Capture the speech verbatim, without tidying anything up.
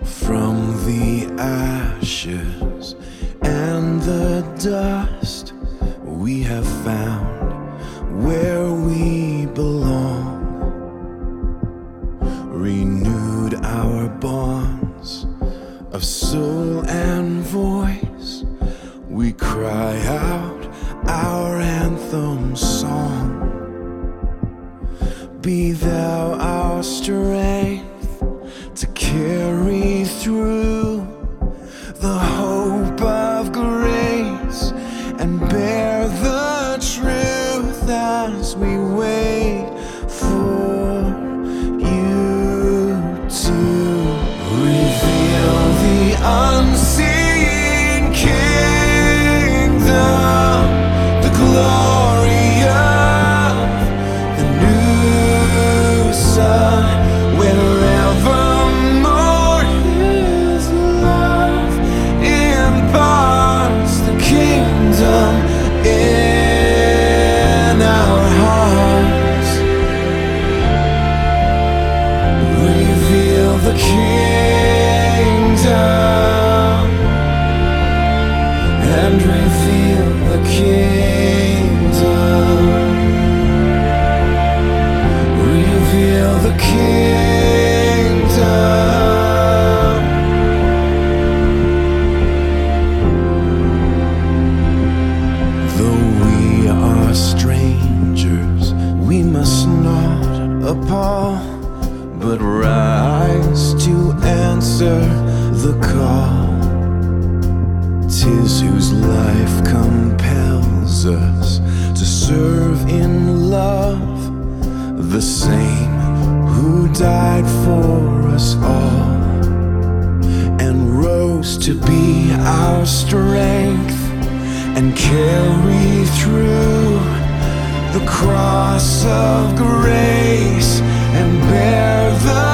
From the ashes and the dust, we have found where we belong. Renewed our bonds of soul and voice, we cry out our anthem song. Be thou our strength to carry through the hope of grace and bear the truth as we wait for you to reveal the unseen kingdom, the glory of the new sun, wherever in our hearts. Reveal the kingdom and reveal the kingdom. Reveal the kingdom. Strangers, we must not appall, but rise to answer the call. 'Tis whose life compels us to serve in love, the same who died for us all and rose to be our strength and carry through the cross of grace and bear the